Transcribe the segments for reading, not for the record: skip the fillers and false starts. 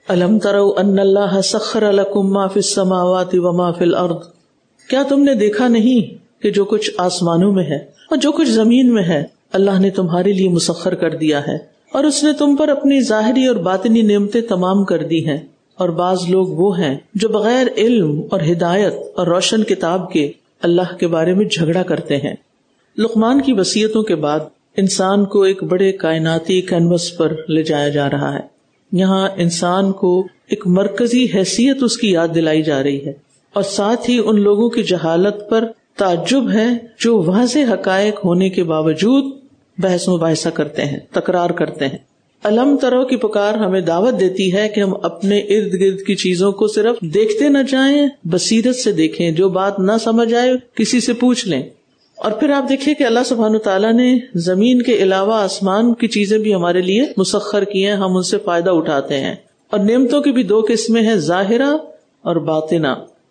الم تروا ان اللہ سخر لکم ما فی السماوات وما فی الارض، کیا تم نے دیکھا نہیں کہ جو کچھ آسمانوں میں ہے اور جو کچھ زمین میں ہے اللہ نے تمہارے لیے مسخر کر دیا ہے، اور اس نے تم پر اپنی ظاہری اور باطنی نعمتیں تمام کر دی ہیں۔ اور بعض لوگ وہ ہیں جو بغیر علم اور ہدایت اور روشن کتاب کے اللہ کے بارے میں جھگڑا کرتے ہیں۔ لقمان کی وصیتوں کے بعد انسان کو ایک بڑے کائناتی کینوس پر لے جایا جا رہا ہے۔ یہاں انسان کو ایک مرکزی حیثیت اس کی یاد دلائی جا رہی ہے، اور ساتھ ہی ان لوگوں کی جہالت پر تعجب ہے جو واضح حقائق ہونے کے باوجود بحث مباحثہ کرتے ہیں، تکرار کرتے ہیں۔ علم ترو کی پکار ہمیں دعوت دیتی ہے کہ ہم اپنے ارد گرد کی چیزوں کو صرف دیکھتے نہ جائیں، بصیرت سے دیکھیں، جو بات نہ سمجھ آئے کسی سے پوچھ لیں۔ اور پھر آپ دیکھیے کہ اللہ سبحانہ تعالیٰ نے زمین کے علاوہ آسمان کی چیزیں بھی ہمارے لیے مسخر کی ہیں، ہم ان سے فائدہ اٹھاتے ہیں۔ اور نعمتوں کی بھی دو قسمیں ہیں، ظاہرہ اور باطنہ۔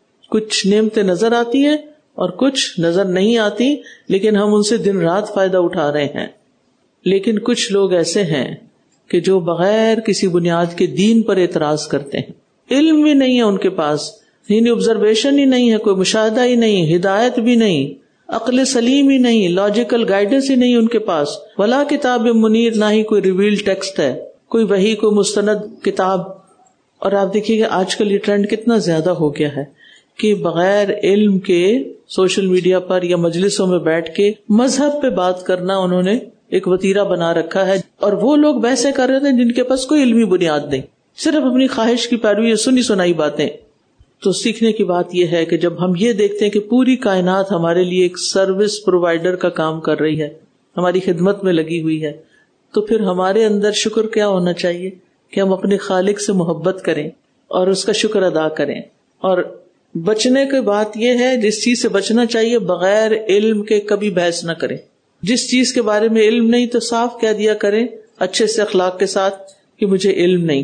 کچھ نعمتیں نظر آتی ہیں اور کچھ نظر نہیں آتی، لیکن ہم ان سے دن رات فائدہ اٹھا رہے ہیں۔ لیکن کچھ لوگ ایسے ہیں کہ جو بغیر کسی بنیاد کے دین پر اعتراض کرتے ہیں، علم بھی نہیں ہے ان کے پاس، یعنی آبزرویشن ہی نہیں ہے، کوئی مشاہدہ ہی نہیں، ہدایت بھی نہیں، عقل سلیم ہی نہیں، لاجیکل گائیڈنس ہی نہیں ان کے پاس، ولا کتاب منیر، نہ ہی کوئی ریویل ٹیکسٹ ہے، کوئی وحی، کوئی مستند کتاب۔ اور آپ دیکھیے کہ آج کل یہ ٹرینڈ کتنا زیادہ ہو گیا ہے کہ بغیر علم کے سوشل میڈیا پر یا مجلسوں میں بیٹھ کے مذہب پہ بات کرنا انہوں نے ایک وتیرہ بنا رکھا ہے، اور وہ لوگ بحثیں کر رہے تھے جن کے پاس کوئی علمی بنیاد نہیں، صرف اپنی خواہش کی پیروی یا سنی سنائی باتیں۔ تو سیکھنے کی بات یہ ہے کہ جب ہم یہ دیکھتے ہیں کہ پوری کائنات ہمارے لیے ایک سروس پرووائڈر کا کام کر رہی ہے، ہماری خدمت میں لگی ہوئی ہے، تو پھر ہمارے اندر شکر کیا ہونا چاہیے کہ ہم اپنے خالق سے محبت کریں اور اس کا شکر ادا کریں۔ اور بچنے کی بات یہ ہے، جس چیز سے بچنا چاہیے بغیر علم کے کبھی بحث نہ کریں۔ جس چیز کے بارے میں علم نہیں تو صاف کہہ دیا کریں اچھے سے اخلاق کے ساتھ کہ مجھے علم نہیں۔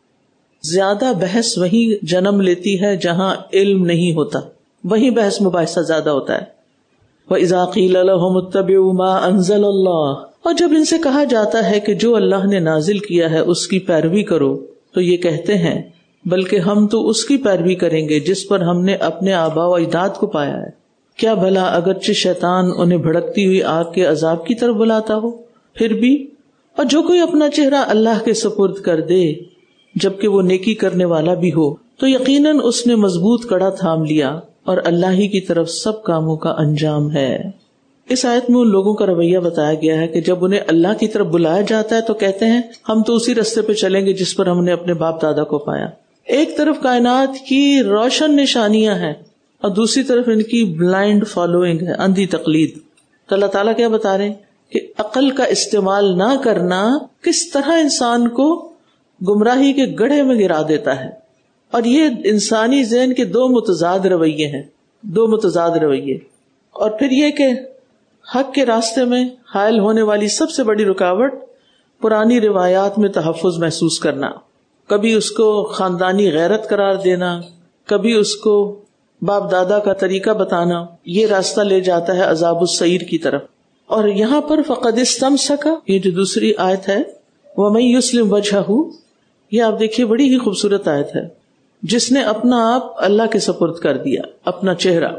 زیادہ بحث وہیں جنم لیتی ہے جہاں علم نہیں ہوتا، وہیں بحث مباحثہ زیادہ ہوتا ہے۔ وَإِذَا قِيلَ لَهُمُ اتَّبِعُوا مَا أَنزَلَ اللَّهُ، اور جب ان سے کہا جاتا ہے کہ جو اللہ نے نازل کیا ہے اس کی پیروی کرو، تو یہ کہتے ہیں بلکہ ہم تو اس کی پیروی کریں گے جس پر ہم نے اپنے آباء و اجداد کو پایا ہے۔ کیا بھلا اگرچہ شیطان انہیں بھڑکتی ہوئی آگ کے عذاب کی طرف بلاتا ہو، پھر بھی؟ اور جو کوئی اپنا چہرہ اللہ کے سپرد کر دے جبکہ وہ نیکی کرنے والا بھی ہو، تو یقیناً اس نے مضبوط کڑا تھام لیا، اور اللہ ہی کی طرف سب کاموں کا انجام ہے۔ اس آیت میں ان لوگوں کا رویہ بتایا گیا ہے کہ جب انہیں اللہ کی طرف بلایا جاتا ہے تو کہتے ہیں ہم تو اسی راستے پہ چلیں گے جس پر ہم نے اپنے باپ دادا کو پایا۔ ایک طرف کائنات کی روشن نشانیاں ہیں اور دوسری طرف ان کی بلائنڈ فالوئنگ ہے، اندھی تقلید۔ تو اللہ تعالیٰ کیا بتا رہے ہیں کہ عقل کا استعمال نہ کرنا کس طرح انسان کو گمراہی کے گڑھے میں گرا دیتا ہے۔ اور یہ انسانی ذہن کے دو متضاد رویے ہیں، دو متضاد رویے۔ اور پھر یہ کہ حق کے راستے میں حائل ہونے والی سب سے بڑی رکاوٹ پرانی روایات میں تحفظ محسوس کرنا، کبھی اس کو خاندانی غیرت قرار دینا، کبھی اس کو باپ دادا کا طریقہ بتانا، یہ راستہ لے جاتا ہے عذاب السعیر کی طرف۔ اور یہاں پر فقد استمسک، یہ جو دوسری آیت ہے، وَمَن يُسْلِمْ وَجْهَهُ، یہ آپ دیکھیے بڑی ہی خوبصورت آیت ہے، جس نے اپنا آپ اللہ کے سپرد کر دیا، اپنا چہرہ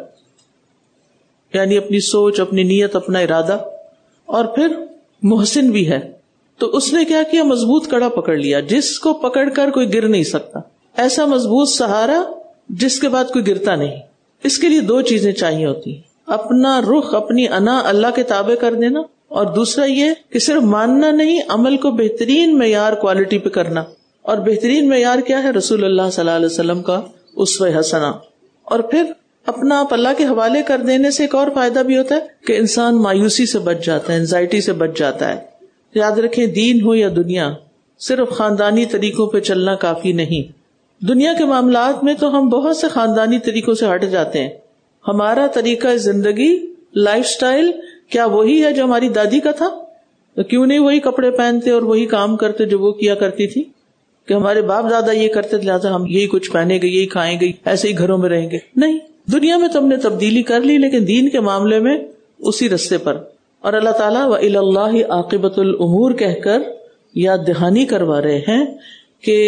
یعنی اپنی سوچ، اپنی نیت، اپنا ارادہ، اور پھر محسن بھی ہے، تو اس نے کیا کیا؟ مضبوط کڑا پکڑ لیا جس کو پکڑ کر کوئی گر نہیں سکتا، ایسا مضبوط سہارا جس کے بعد کوئی گرتا نہیں۔ اس کے لیے دو چیزیں چاہیے ہوتی ہیں، اپنا رخ، اپنی انا اللہ کے تابع کر دینا، اور دوسرا یہ کہ صرف ماننا نہیں، عمل کو بہترین معیار کوالٹی پہ کرنا۔ اور بہترین معیار کیا ہے؟ رسول اللہ صلی اللہ علیہ وسلم کا اسوہ حسنہ۔ اور پھر اپنا آپ اللہ کے حوالے کر دینے سے ایک اور فائدہ بھی ہوتا ہے کہ انسان مایوسی سے بچ جاتا ہے، انزائٹی سے بچ جاتا ہے۔ یاد رکھیں، دین ہو یا دنیا، صرف خاندانی طریقوں پہ چلنا کافی نہیں۔ دنیا کے معاملات میں تو ہم بہت سے خاندانی طریقوں سے ہٹ جاتے ہیں۔ ہمارا طریقہ زندگی، لائف سٹائل کیا وہی ہے جو ہماری دادی کا تھا؟ تو کیوں نہیں وہی کپڑے پہنتے اور وہی کام کرتے جو وہ کیا کرتی تھی؟ کہ ہمارے باپ دادا یہ کرتے لہٰذا ہم یہی کچھ پہنے گے، یہی کھائیں گے، ایسے ہی گھروں میں رہیں گے؟ نہیں، دنیا میں تو ہم نے تبدیلی کر لی، لیکن دین کے معاملے میں اسی رستے پر۔ اور اللہ تعالیٰ وَإِلَى اللَّهِ عَاقِبَةُ الْأُمُورِ کہہ کر یاد دہانی کروا رہے ہیں کہ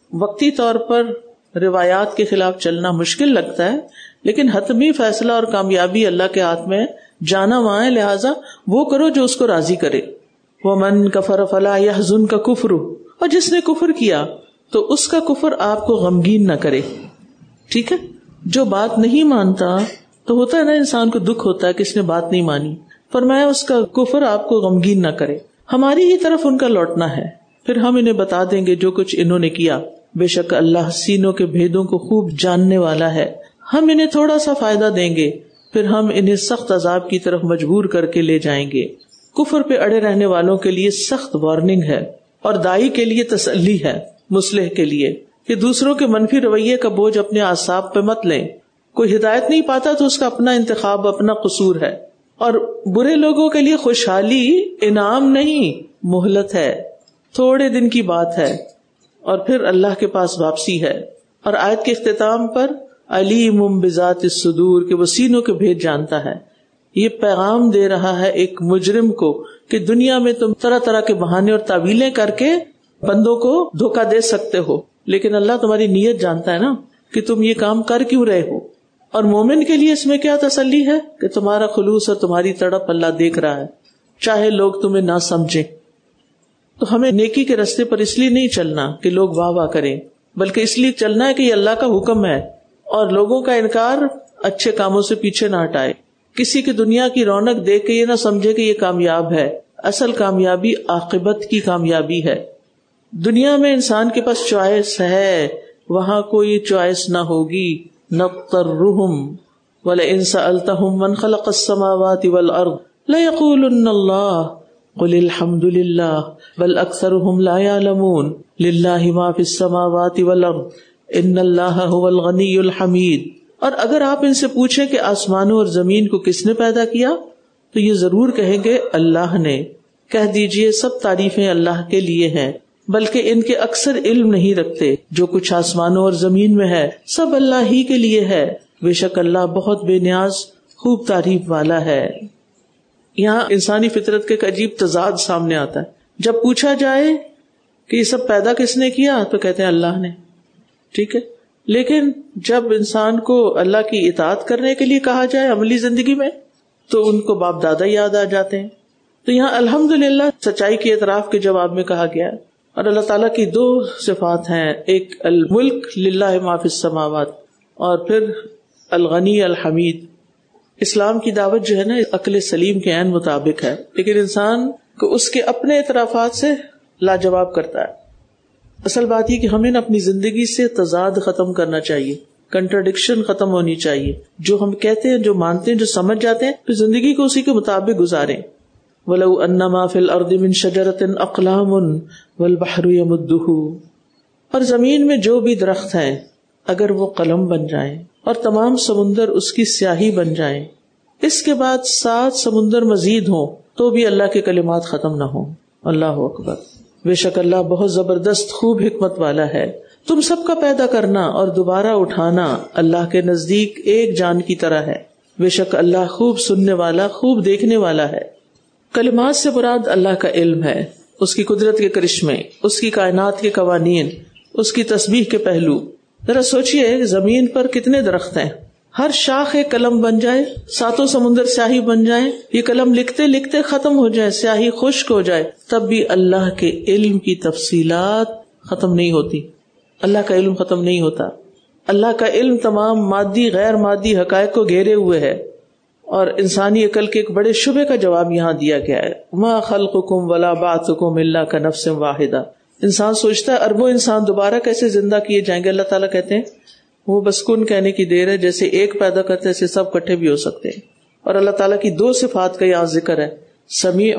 وقتی طور پر روایات کے خلاف چلنا مشکل لگتا ہے، لیکن حتمی فیصلہ اور کامیابی اللہ کے ہاتھ میں، جانا وہاں ہے، لہٰذا وہ کرو جو اس کو راضی کرے. وَمَن كَفَرَ فَلَا يَحْزُنْكَ كُفْرُهُ، اور جس نے کفر کیا تو اس کا کفر آپ کو غمگین نہ کرے. ٹھیک ہے، جو بات نہیں مانتا تو ہوتا ہے نا، انسان کو دکھ ہوتا ہے کہ اس نے بات نہیں مانی، فرمایا اس کا کفر آپ کو غمگین نہ کرے. ہماری ہی طرف ان کا لوٹنا ہے، پھر ہم انہیں بتا دیں گے جو کچھ انہوں نے کیا. بے شک اللہ سینوں کے بھیدوں کو خوب جاننے والا ہے. ہم انہیں تھوڑا سا فائدہ دیں گے، پھر ہم انہیں سخت عذاب کی طرف مجبور کر کے لے جائیں گے. کفر پہ اڑے رہنے والوں کے لیے سخت وارننگ ہے، اور دائی کے لیے تسلی ہے، مصلح کے لیے، کہ دوسروں کے منفی رویے کا بوجھ اپنے اعصاب پہ مت لیں. کوئی ہدایت نہیں پاتا تو اس کا اپنا انتخاب، اپنا قصور ہے. اور برے لوگوں کے لیے خوشحالی انعام نہیں، مہلت ہے، تھوڑے دن کی بات ہے، اور پھر اللہ کے پاس واپسی ہے. اور آیت کے اختتام پر علیم بذات الصدور، کہ وہ سینوں کے بھید جانتا ہے. یہ پیغام دے رہا ہے ایک مجرم کو کہ دنیا میں تم طرح طرح کے بہانے اور تعویلیں کر کے بندوں کو دھوکہ دے سکتے ہو، لیکن اللہ تمہاری نیت جانتا ہے نا کہ تم یہ کام کر کیوں رہے ہو. اور مومن کے لیے اس میں کیا تسلی ہے کہ تمہارا خلوص اور تمہاری تڑپ اللہ دیکھ رہا ہے، چاہے لوگ تمہیں نہ سمجھیں. تو ہمیں نیکی کے راستے پر اس لیے نہیں چلنا کہ لوگ واہ واہ کریں، بلکہ اس لیے چلنا ہے کہ یہ اللہ کا حکم ہے، اور لوگوں کا انکار اچھے کاموں سے پیچھے نہ ہٹائے. کسی کی دنیا کی رونق دیکھ کے یہ نہ سمجھے کہ یہ کامیاب ہے. اصل کامیابی عاقبت کی کامیابی ہے. دنیا میں انسان کے پاس چوائس ہے، وہاں کوئی چوائس نہ ہوگی. نَضْطَرُّهُمْ وَلَئِنْ سَأَلْتَهُمْ مَنْ خَلَقَ السَّمَاوَاتِ وَالْأَرْضِ لَيَقُولُنَّ اللَّهُ قُلِ الْحَمْدُ لِلَّهِ بَلْ أَكْثَرُهُمْ لَا يَعْلَمُونَ لِلَّهِ مَا فِي السَّمَاوَاتِ وَالْأَرْضِ إِنَّ اللَّهَ هُوَ الْغَنِيُّ الْحَمِيدُ. اور اگر آپ ان سے پوچھیں کہ آسمانوں اور زمین کو کس نے پیدا کیا، تو یہ ضرور کہیں گے اللہ نے. کہہ دیجئے سب تعریفیں اللہ کے لیے ہیں، بلکہ ان کے اکثر علم نہیں رکھتے. جو کچھ آسمانوں اور زمین میں ہے سب اللہ ہی کے لیے ہے، بے شک اللہ بہت بے نیاز خوب تعریف والا ہے. یہاں انسانی فطرت کا ایک عجیب تضاد سامنے آتا ہے. جب پوچھا جائے کہ یہ سب پیدا کس نے کیا تو کہتے ہیں اللہ نے. ٹھیک ہے، لیکن جب انسان کو اللہ کی اطاعت کرنے کے لیے کہا جائے عملی زندگی میں تو ان کو باپ دادا یاد آ جاتے ہیں. تو یہاں الحمدللہ سچائی کے اعتراف کے جواب میں کہا گیا ہے. اور اللہ تعالیٰ کی دو صفات ہیں، ایک الملک للہ ما فی السماوات، اور پھر الغنی الحمید. اسلام کی دعوت جو ہے نا عقل سلیم کے عین مطابق ہے، لیکن انسان کو اس کے اپنے اعترافات سے لاجواب کرتا ہے. اصل بات یہ کہ ہمیں اپنی زندگی سے تضاد ختم کرنا چاہیے، کنٹراڈکشن ختم ہونی چاہیے. جو ہم کہتے ہیں، جو مانتے ہیں، جو سمجھ جاتے ہیں، تو زندگی کو اسی کے مطابق گزاریں. وَلَوْ أَنَّ مَا فِي الْأَرْضِ مِنْ شَجَرَةٍ أَقْلَامٌ وَالْبَحْرُ يَمُدُّهُ، اور زمین میں جو بھی درخت ہیں اگر وہ قلم بن جائیں اور تمام سمندر اس کی سیاہی بن جائیں، اس کے بعد 7 سمندر مزید ہوں تو بھی اللہ کے کلمات ختم نہ ہوں. اللہ اکبر. بے شک اللہ بہت زبردست خوب حکمت والا ہے. تم سب کا پیدا کرنا اور دوبارہ اٹھانا اللہ کے نزدیک ایک جان کی طرح ہے. بے شک اللہ خوب سننے والا، خوب دیکھنے والا ہے. کلمات سے مراد اللہ کا علم ہے، اس کی قدرت کے کرشمے، اس کی کائنات کے قوانین، اس کی تسبیح کے پہلو. ذرا سوچئے زمین پر کتنے درخت ہیں، ہر شاخ ایک قلم بن جائے، 7 سمندر سیاہی بن جائیں، یہ قلم لکھتے لکھتے ختم ہو جائے، سیاہی خشک ہو جائے، تب بھی اللہ کے علم کی تفصیلات ختم نہیں ہوتی. اللہ کا علم ختم نہیں ہوتا. اللہ کا علم تمام مادی غیر مادی حقائق کو گھیرے ہوئے ہے. اور انسانی عقل کے ایک بڑے شبے کا جواب یہاں دیا گیا ہے، ما خلقکم ولا بعثکم الا کنفس واحدہ. انسان سوچتا ہے اربوں انسان دوبارہ کیسے زندہ کیے جائیں گے. اللہ تعالیٰ کہتے ہیں وہ بس کن کہنے کی دیر ہے، جیسے ایک پیدا کرتے ایسے سب کٹھے بھی ہو سکتے ہیں. اور اللہ تعالیٰ کی 2 صفات کا یہاں ذکر ہے، سمیع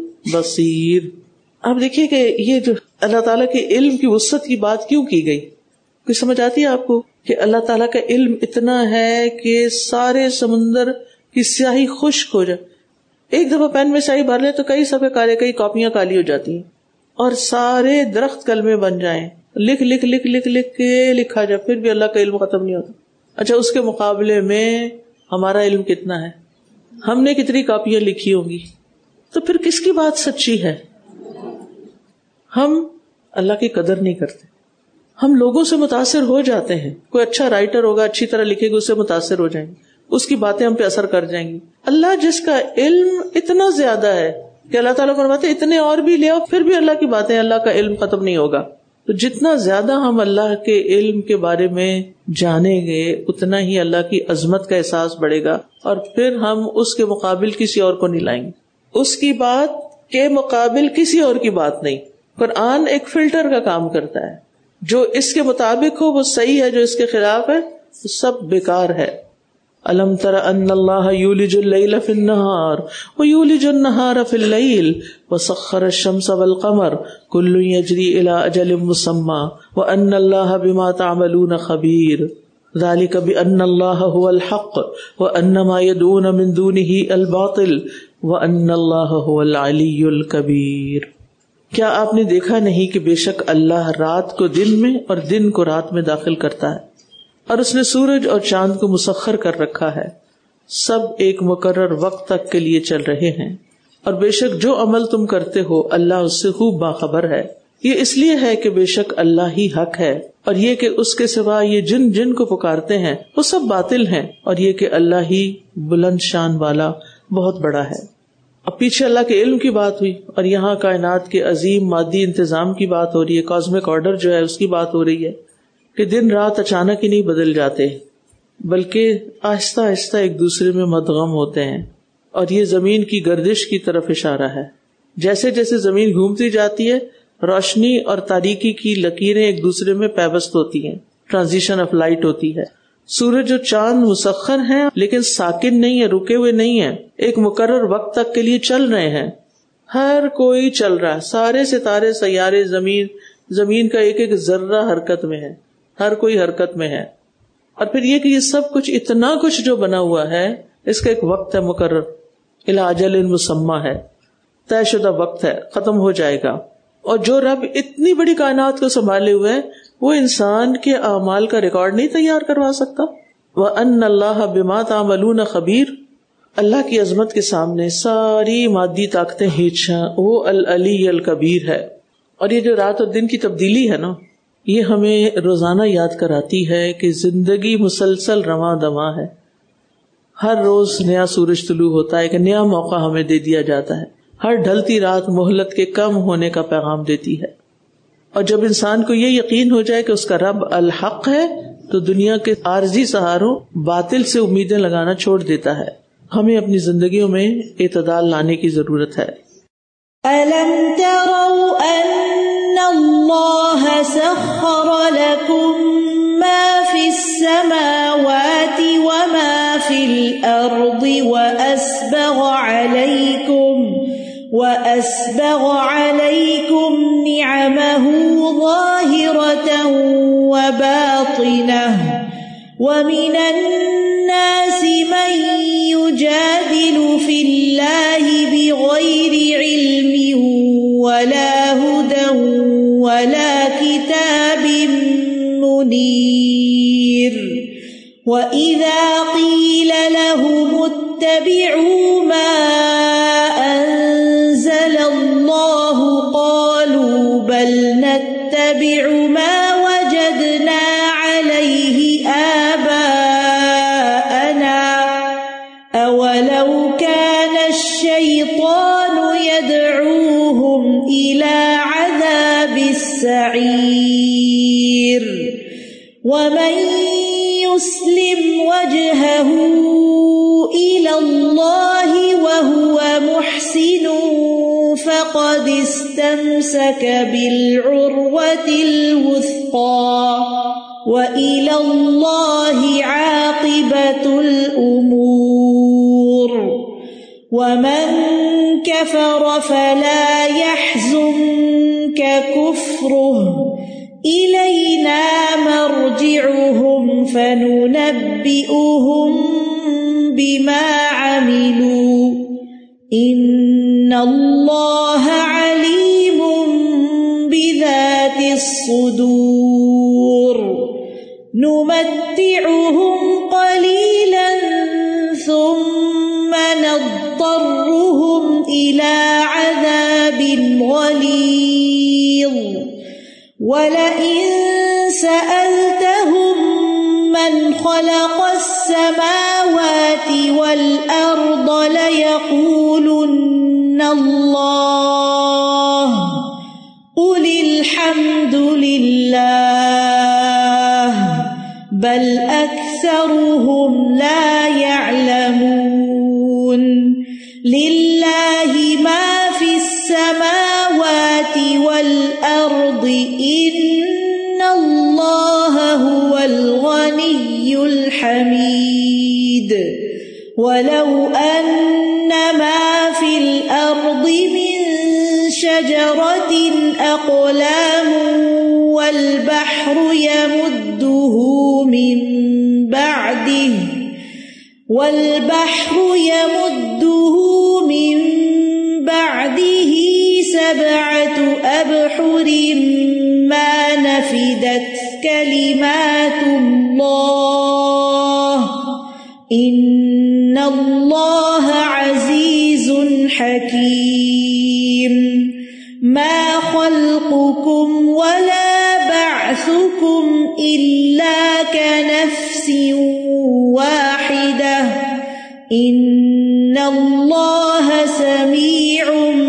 بصیر. آپ دیکھیے کہ یہ جو اللہ تعالیٰ کے علم کی وسعت کی بات کیوں کی گئی، کوئی سمجھ آتی ہے آپ کو کہ اللہ تعالیٰ کا علم اتنا ہے کہ سارے سمندر کی سیاہی خشک ہو جائے. ایک دفعہ پین میں سیاہی بھر لے تو کئی صفحے کالے، کئی کاپیاں کالی ہو جاتی ہیں. اور سارے درخت کلمے بن جائیں، لکھ لکھ لکھ لکھ لکھ کے لکھا جائے، پھر بھی اللہ کا علم ختم نہیں ہوتا. اچھا اس کے مقابلے میں ہمارا علم کتنا ہے، ہم نے کتنی کاپیاں لکھی ہوں گی، تو پھر کس کی بات سچی ہے؟ ہم اللہ کی قدر نہیں کرتے. ہم لوگوں سے متاثر ہو جاتے ہیں. کوئی اچھا رائٹر ہوگا, اچھی طرح لکھے گا, اس سے متاثر ہو جائیں گے, اس کی باتیں ہم پہ اثر کر جائیں گی. اللہ جس کا علم اتنا زیادہ ہے کہ اللہ تعالیٰ فرماتے اتنے اور بھی لے آؤ پھر بھی اللہ کی باتیں, اللہ کا علم ختم نہیں ہوگا. تو جتنا زیادہ ہم اللہ کے علم کے بارے میں جانیں گے اتنا ہی اللہ کی عظمت کا احساس بڑھے گا, اور پھر ہم اس کے مقابل کسی اور کو نہیں لائیں گے. اس کی بات کے مقابل کسی اور کی بات نہیں. قرآن ایک فلٹر کا کام کرتا ہے, جو اس کے مطابق ہو وہ صحیح ہے, جو اس کے خلاف ہے وہ سب بیکار ہے. الم تر ان اللہ یولج اللیل فی النہار ویولج النہار فی اللیل وسخر الشمس والقمر کل یجری الی اجل مسمی وان اللہ بما تعملون خبیر ذلک بان اللہ هو الحق وان ما يدعون من دونه الباطل وان اللہ هو العلی الکبیر. کیا آپ نے دیکھا نہیں کہ بے شک اللہ رات کو دن میں اور دن کو رات میں داخل کرتا ہے, اور اس نے سورج اور چاند کو مسخر کر رکھا ہے, سب ایک مقرر وقت تک کے لیے چل رہے ہیں, اور بے شک جو عمل تم کرتے ہو اللہ اس سے خوب باخبر ہے. یہ اس لیے ہے کہ بے شک اللہ ہی حق ہے, اور یہ کہ اس کے سوا یہ جن جن کو پکارتے ہیں وہ سب باطل ہیں, اور یہ کہ اللہ ہی بلند شان والا بہت بڑا ہے. اب پیچھے اللہ کے علم کی بات ہوئی, اور یہاں کائنات کے عظیم مادی انتظام کی بات ہو رہی ہے, کاسمک آرڈر جو ہے اس کی بات ہو رہی ہے کہ دن رات اچانک ہی نہیں بدل جاتے بلکہ آہستہ آہستہ ایک دوسرے میں مدغم ہوتے ہیں. اور یہ زمین کی گردش کی طرف اشارہ ہے. جیسے جیسے زمین گھومتی جاتی ہے روشنی اور تاریکی کی لکیریں ایک دوسرے میں پیوست ہوتی ہیں, ٹرانزیشن آف لائٹ ہوتی ہے. سورج اور چاند مسخر ہیں لیکن ساکن نہیں ہے, رکے ہوئے نہیں ہیں, ایک مقرر وقت تک کے لیے چل رہے ہیں. ہر کوئی چل رہا ہے, سارے ستارے سیارے زمین کا ایک ایک ذرہ حرکت میں ہے, ہر کوئی حرکت میں ہے. اور پھر یہ کہ یہ سب کچھ اتنا کچھ جو بنا ہوا ہے اس کا ایک وقت ہے مقرر, الی اجل مسمی ہے, طے شدہ وقت ہے, ختم ہو جائے گا. اور جو رب اتنی بڑی کائنات کو سنبھالے ہوئے ہے وہ انسان کے اعمال کا ریکارڈ نہیں تیار کروا سکتا. وَأَنَّ اللَّهَ بِمَا تَعْمَلُونَ خَبِيرٌ. اللہ کی عظمت کے سامنے ساری مادی طاقتیں ہیچ ہیں, وہ العلی الکبیر ہے. اور یہ جو رات اور دن کی تبدیلی ہے نا, یہ ہمیں روزانہ یاد کراتی ہے کہ زندگی مسلسل رواں دواں ہے. ہر روز نیا سورج طلوع ہوتا ہے, ایک نیا موقع ہمیں دے دیا جاتا ہے. ہر ڈھلتی رات مہلت کے کم ہونے کا پیغام دیتی ہے. اور جب انسان کو یہ یقین ہو جائے کہ اس کا رب الحق ہے تو دنیا کے عارضی سہاروں باطل سے امیدیں لگانا چھوڑ دیتا ہے. ہمیں اپنی زندگیوں میں اعتدال لانے کی ضرورت ہے. أَلَمْ تَرَوْا أَنَّ اللَّهَ سَخَّرَ لَكُم مَّا فِي السَّمَاوَاتِ وَمَا فِي الْأَرْضِ وَأَسْبَغَ عَلَيْكُمْ نِعَمَهُ ظَاهِرَةً وَبَاطِنَةً وَمِنَ النَّاسِ مَن يُجَادِلُ فِي اللَّهِ بِغَيْرِ عِلْمٍ وَلَا هُدًى وَلَا كِتَابٍ مُنِيرٍ. وَإِذَا قِيلَ لَهُمُ اتَّبِعُوا مَا أَنزَلَ اللَّهُ قَالُوا بَلْ نَتَّبِعُ مَا وَجَدْنَا عَلَيْهِ آبَاءَنَا أَوَلَوْ كَانَ الشَّيْطَانُ يَدْعُوهُمْ إِلَى عَذَابِ السَّعِيرِ. وَمَن يُسْلِمْ وَجْهَهُ إِلَى اللَّهِ وَهُوَ مُحْسِنٌ فَقَدِ اسْتَمْسَكَ بِالْعُرْوَةِ الْوُثْقَى وَإِلَى اللَّهِ عَاقِبَةُ الْأُمُورِ. وَمَن كَفَرَ فَلَا يَحْزُنكَ كُفْرُهُ إِلَيْنَا مَرْجِعُهُمْ فَنُنَبِّئُهُم بِمَا عَمِلُوا إِنَّ اللَّهَ عَلِيمٌ بِذَاتِ الصُّدُورِ. نُمَتِّعُهُمْ قَلِيلًا ثُمَّ نَضْطَرُّهُمْ إِلَى عَذَابٍ غَلِيظٍ. وَلَئِن سألتهم من خلق السماوات والأرض ليقولن الله قل الحمد لله بل أكثرهم لا يعلمون لله ما في السماوات والأرض إن الله هو الغني الحميد ولو أن ما في الأرض من شجرة أقلام والبحر يمده من بعده 7 أبحر ما نفدت كلمات الله إن الله عزيز حكيم ما خلقكم ولا بعثكم إلا كنفس واحدة إن الله سميع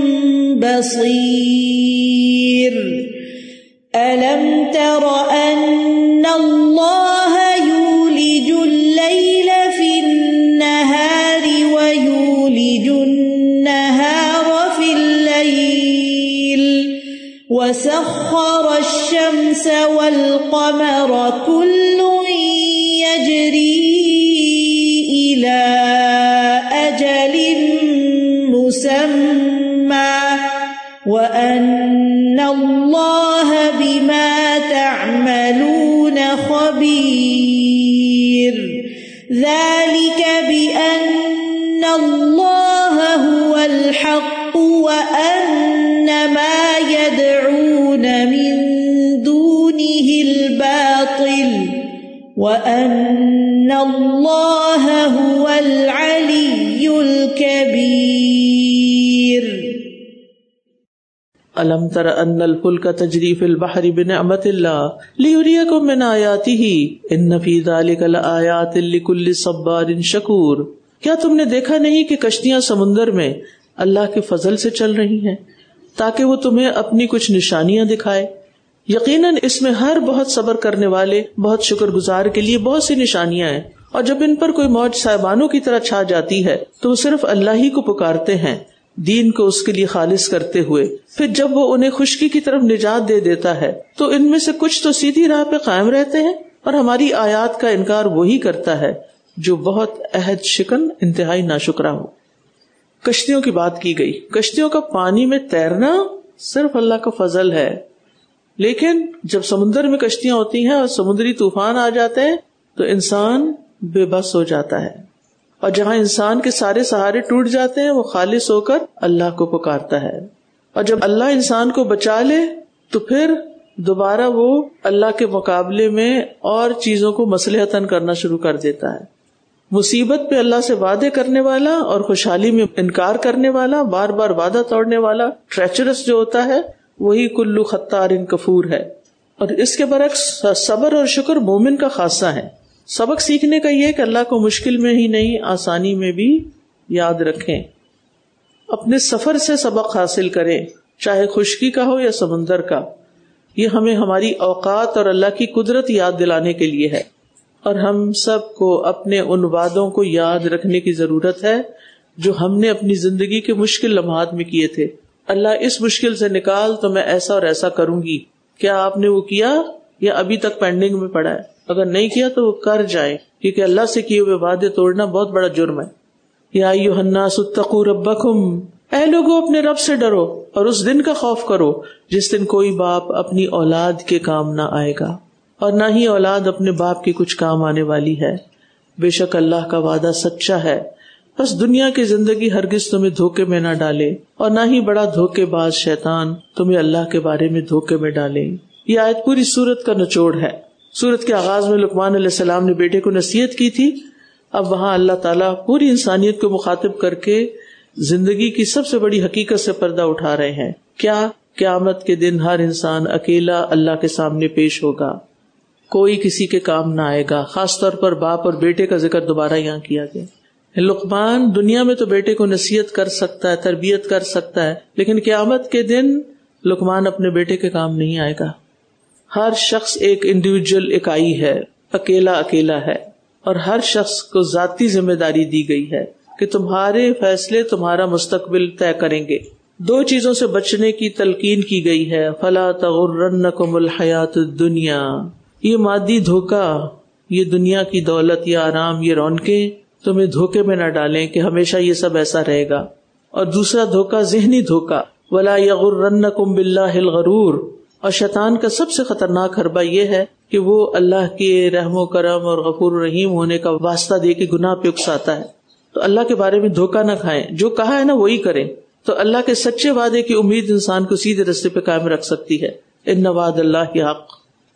بصير ألم تر أن الله يولج الليل في النهار ويولج النهار في الليل وسخر الشمس والقمر كل يجري إلى أجل مسمى وأن الله بما تعملون خبير ذلك بأن الله هو الحق وأن ما يدعون من دونه الباطل وأن الله هو العلي الكبير ألم تر أن الفلك تجري في البحر بنعمة الله ليريكم من آياته إن في ذلك لآيات لكل صبار شكور. کیا تم نے دیکھا نہیں کہ کشتیاں سمندر میں اللہ کے فضل سے چل رہی ہیں تاکہ وہ تمہیں اپنی کچھ نشانیاں دکھائے؟ یقیناً اس میں ہر بہت صبر کرنے والے بہت شکر گزار کے لیے بہت سی نشانیاں ہیں. اور جب ان پر کوئی موج صاحبانوں کی طرح چھا جاتی ہے تو وہ صرف اللہ ہی کو پکارتے ہیں دین کو اس کے لیے خالص کرتے ہوئے. پھر جب وہ انہیں خشکی کی طرف نجات دے دیتا ہے تو ان میں سے کچھ تو سیدھی راہ پہ قائم رہتے ہیں اور ہماری آیات کا انکار وہی کرتا ہے جو بہت عہد شکن انتہائی ناشکرا ہو. کشتیوں کی بات کی گئی. کشتیوں کا پانی میں تیرنا صرف اللہ کا فضل ہے، لیکن جب سمندر میں کشتیاں ہوتی ہیں اور سمندری طوفان آ جاتے ہیں تو انسان بے بس ہو جاتا ہے، اور جہاں انسان کے سارے سہارے ٹوٹ جاتے ہیں وہ خالص ہو کر اللہ کو پکارتا ہے. اور جب اللہ انسان کو بچا لے تو پھر دوبارہ وہ اللہ کے مقابلے میں اور چیزوں کو مصلحتاً کرنا شروع کر دیتا ہے. مصیبت پہ اللہ سے وعدے کرنے والا اور خوشحالی میں انکار کرنے والا، بار بار وعدہ توڑنے والا، ٹریچرس جو ہوتا ہے، وہی کلو خطار کفور ہے. اور اس کے برعکس صبر اور شکر مومن کا خاصہ ہے. سبق سیکھنے کا یہ کہ اللہ کو مشکل میں ہی نہیں آسانی میں بھی یاد رکھیں. اپنے سفر سے سبق حاصل کریں، چاہے خشکی کا ہو یا سمندر کا. یہ ہمیں ہماری اوقات اور اللہ کی قدرت یاد دلانے کے لیے ہے، اور ہم سب کو اپنے ان وعدوں کو یاد رکھنے کی ضرورت ہے جو ہم نے اپنی زندگی کے مشکل لمحات میں کیے تھے. اللہ اس مشکل سے نکال تو میں ایسا اور ایسا کروں گی. کیا آپ نے وہ کیا یا ابھی تک پینڈنگ میں پڑا ہے؟ اگر نہیں کیا تو وہ کر جائیں، کیونکہ اللہ سے کیے ہوئے وعدے توڑنا بہت بڑا جرم ہے. یا ایھا الناس اتقوا ربکم، اے لوگو اپنے رب سے ڈرو اور اس دن کا خوف کرو جس دن کوئی باپ اپنی اولاد کے کام نہ آئے گا اور نہ ہی اولاد اپنے باپ کے کچھ کام آنے والی ہے. بے شک اللہ کا وعدہ سچا ہے، بس دنیا کی زندگی ہرگز تمہیں دھوکے میں نہ ڈالے اور نہ ہی بڑا دھوکے باز شیطان تمہیں اللہ کے بارے میں دھوکے میں ڈالے. یہ آیت پوری سورت کا نچوڑ ہے. سورت کے آغاز میں لقمان علیہ السلام نے بیٹے کو نصیحت کی تھی. اب وہاں اللہ تعالیٰ پوری انسانیت کو مخاطب کر کے زندگی کی سب سے بڑی حقیقت سے پردہ اٹھا رہے ہیں. کیا؟ قیامت کے دن ہر انسان اکیلا اللہ کے سامنے پیش ہوگا. کوئی کسی کے کام نہ آئے گا. خاص طور پر باپ اور بیٹے کا ذکر دوبارہ یہاں کیا گیا. لقمان دنیا میں تو بیٹے کو نصیحت کر سکتا ہے, تربیت کر سکتا ہے, لیکن قیامت کے دن لقمان اپنے بیٹے کے کام نہیں آئے گا. ہر شخص ایک انڈیویجول اکائی ہے, اکیلا ہے, اور ہر شخص کو ذاتی ذمہ داری دی گئی ہے کہ تمہارے فیصلے تمہارا مستقبل طے کریں گے. 2 چیزوں سے بچنے کی تلقین کی گئی ہے. فلا تغرنکم الحیات الدنیا, یہ مادی دھوکہ, یہ دنیا کی دولت, یہ آرام, یہ رونقیں تمہیں دھوکے میں نہ ڈالیں کہ ہمیشہ یہ سب ایسا رہے گا. اور دوسرا دھوکہ ذہنی دھوکہ, ولا یغرنکم باللہ الغرور, اور شیطان کا سب سے خطرناک حربہ یہ ہے کہ وہ اللہ کے رحم و کرم اور غفور رحیم ہونے کا واسطہ دے کے گناہ پہ اکساتا ہے. تو اللہ کے بارے میں دھوکہ نہ کھائیں, جو کہا ہے نا وہی کریں. تو اللہ کے سچے وعدے کی امید انسان کو سیدھے رستے پہ قائم رکھ سکتی ہے. ان وعد اللہ حق,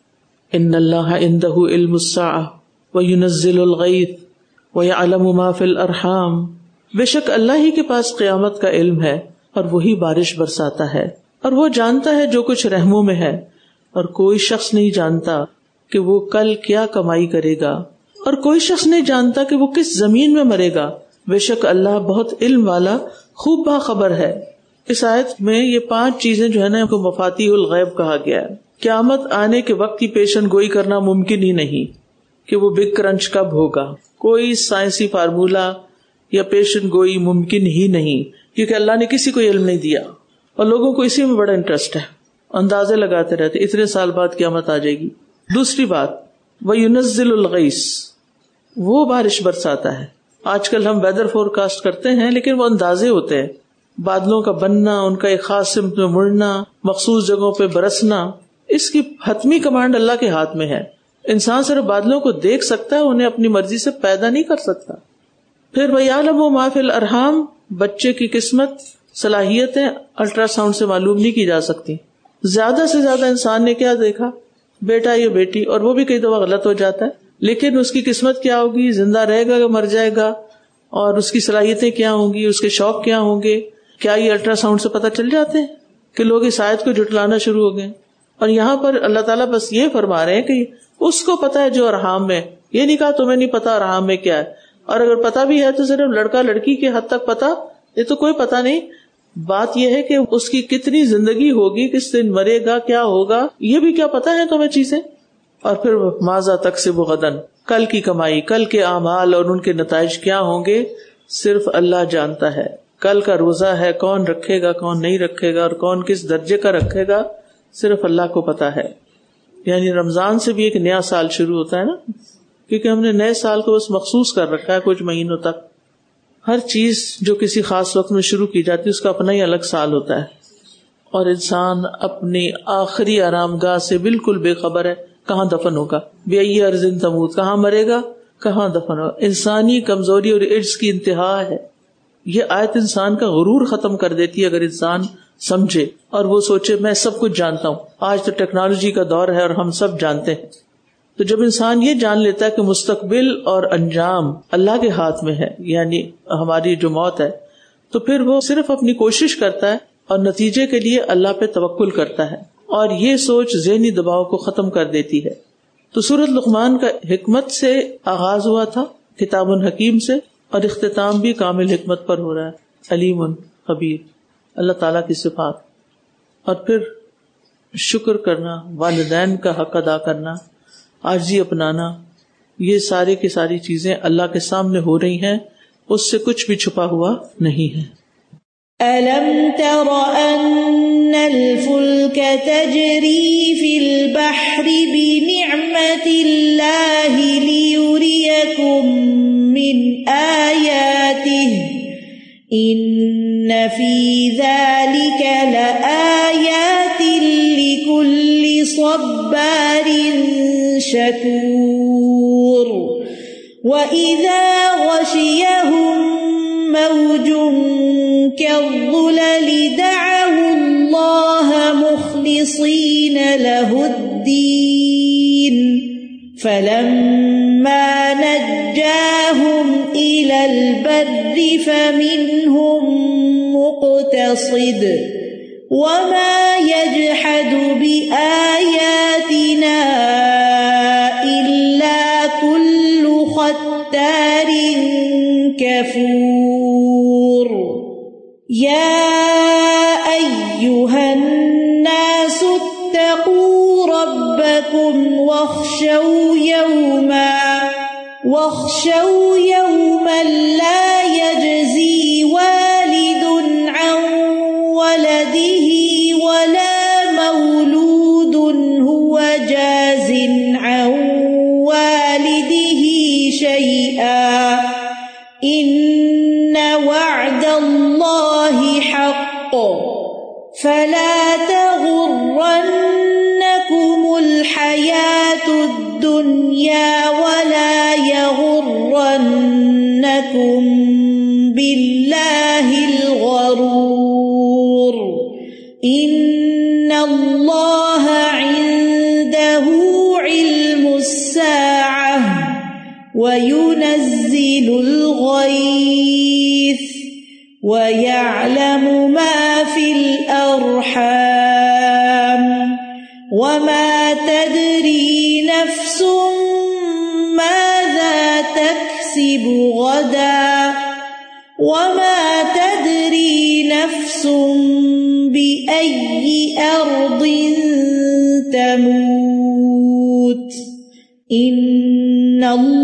ان اللہ عندہ علم الساعہ وینزل الغیث وَيَعْلَمُ مَا فِي الْأَرْحَامِ, بے شک اللہ ہی کے پاس قیامت کا علم ہے اور وہی بارش برساتا ہے, اور وہ جانتا ہے جو کچھ رحموں میں ہے, اور کوئی شخص نہیں جانتا کہ وہ کل کیا کمائی کرے گا, اور کوئی شخص نہیں جانتا کہ وہ کس زمین میں مرے گا. بے شک اللہ بہت علم والا, خوب باخبر ہے. اس آیت میں یہ 5 چیزیں جو ہے نا کو مفاتیح الغیب کہا گیا ہے. قیامت آنے کے وقت کی پیشن گوئی کرنا ممکن ہی نہیں کہ وہ بگ کرنچ کب ہوگا. کوئی سائنسی فارمولا یا پیشن گوئی ممکن ہی نہیں, کیونکہ اللہ نے کسی کو علم نہیں دیا, اور لوگوں کو اسی میں بڑا انٹرسٹ ہے, اندازے لگاتے رہتے اتنے سال بعد قیامت آ جائے گی. دوسری بات, وَيُنَزِّلُ الْغَيْثَ, وہ بارش برساتا ہے. آج کل ہم ویدر فور کاسٹ کرتے ہیں, لیکن وہ اندازے ہوتے ہیں. بادلوں کا بننا, ان کا ایک خاص سمت میں مڑنا, مخصوص جگہوں پہ برسنا, اس کی حتمی کمانڈ اللہ کے ہاتھ میں ہے. انسان صرف بادلوں کو دیکھ سکتا ہے, انہیں اپنی مرضی سے پیدا نہیں کر سکتا. پھر وَيَعْلَمُ مَا فِي الْأَرْحَامِ, بچے کی قسمت, صلاحیتیں الٹرا ساؤنڈ سے معلوم نہیں کی جا سکتی. زیادہ سے زیادہ انسان نے کیا دیکھا, بیٹا یا بیٹی, اور وہ بھی کئی دفعہ غلط ہو جاتا ہے, لیکن اس کی قسمت کیا ہوگی, زندہ رہے گا یا مر جائے گا, اور اس کی صلاحیتیں کیا ہوں گی, اس کے شوق کیا ہوں گے, کیا یہ الٹرا ساؤنڈ سے پتہ چل جاتے ہیں کہ لوگ اس آیت کو جھٹلانا شروع ہو گئے. اور یہاں پر اللہ تعالیٰ بس یہ فرما رہے ہیں کہ اس کو پتا ہے جو ارحام میں, یہ نہیں کہا تمہیں نہیں پتا ارحام میں کیا ہے, اور اگر پتا بھی ہے تو صرف لڑکا لڑکی کے حد تک پتا, یہ تو کوئی پتا نہیں. بات یہ ہے کہ اس کی کتنی زندگی ہوگی, کس دن مرے گا, کیا ہوگا, یہ بھی کیا پتا ہے تمہیں چیزیں. اور پھر ماذا تکسب غداً, کل کی کمائی, کل کے اعمال اور ان کے نتائج کیا ہوں گے, صرف اللہ جانتا ہے. کل کا روزہ ہے, کون رکھے گا کون نہیں رکھے گا, اور کون کس درجے کا رکھے گا, صرف اللہ کو پتا ہے. یعنی رمضان سے بھی ایک نیا سال شروع ہوتا ہے نا, کیونکہ ہم نے نئے سال کو بس مخصوص کر رکھا ہے کچھ مہینوں تک. ہر چیز جو کسی خاص وقت میں شروع کی جاتی ہے اس کا اپنا ہی الگ سال ہوتا ہے, اور انسان اپنی آخری آرام گاہ سے بالکل بے خبر ہے کہاں دفن ہوگا. بِأَيِّ أَرْضٍ تَمُوتُ, کہاں مرے گا, کہاں دفن ہوگا. انسانی کمزوری اور عجز کی انتہا ہے. یہ آیت انسان کا غرور ختم کر دیتی ہے اگر انسان سمجھے اور وہ سوچے میں سب کچھ جانتا ہوں. آج تو ٹیکنالوجی کا دور ہے اور ہم سب جانتے ہیں. تو جب انسان یہ جان لیتا ہے کہ مستقبل اور انجام اللہ کے ہاتھ میں ہے, یعنی ہماری جو موت ہے, تو پھر وہ صرف اپنی کوشش کرتا ہے اور نتیجے کے لیے اللہ پہ توکل کرتا ہے, اور یہ سوچ ذہنی دباؤ کو ختم کر دیتی ہے. تو سورۃ لقمان کا حکمت سے آغاز ہوا تھا, کتاب حکیم سے, اور اختتام بھی کامل حکمت پر ہو رہا ہے. علیم خبیر, اللہ تعالیٰ کی صفات, اور پھر شکر کرنا, والدین کا حق ادا کرنا, عاجزی اپنانا, یہ سارے کی ساری چیزیں اللہ کے سامنے ہو رہی ہیں, اس سے کچھ بھی چھپا ہوا نہیں ہے. أَلَمْ تَرَ أَنَّ الْفُلْكَ تَجْرِي فِي الْبَحْرِ بِنِعْمَةِ اللَّهِ لِيُرِيَكُم مِّنْ آيَاتِهِ إِنَّ فِي ذَلِكَ لَآيَاتٍ لِكُلِّ صَبَّارٍ شَكُورٍ. وَإِذَا غَشِيَهُم مَّوْجٌ كَالظُّلَلِ دَعَوُا اللَّهَ مُخْلِصِينَ لَهُ الدِّينَ فَلَمَّا نَجَّاهُمْ إِلَى الْبَرِّ فَمِنْهُم مُّقْتَصِدٌ وَمَا يَجْحَدُ بِآيَاتِنَا ختار كفور يا أيها الناس اتقوا ربكم واخشوا يوما لا يجزي والد عن ولده ولا مولود هو جاز عن والده شيئا إن وعد الله حق فلا تغرنكم الحياة الدنيا ولا يغرنكم بالله الغرور إن الله عنده علم الساعة وينزل الغيث ويعلم ما في الأرحام وما تدري نفس ماذا تكسب غدا وما تدري نفس بأي أرض تموت إن الله